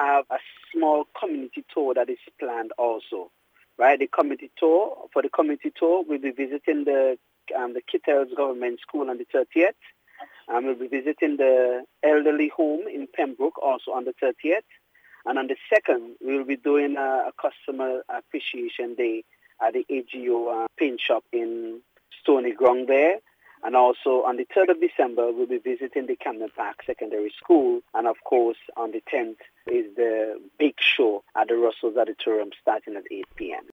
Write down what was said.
have a small community tour that is planned also. Right, the community tour, we'll be visiting the Kittels Government School on the 30th. We'll be visiting the elderly home in Pembroke also on the 30th. And on the 2nd, we'll be doing a customer appreciation day at the AGO paint shop in Stony Ground there. And also on the 3rd of December, we'll be visiting the Camden Park Secondary School. And of course, on the 10th is the big show at the Russell's Auditorium starting at 8 p.m.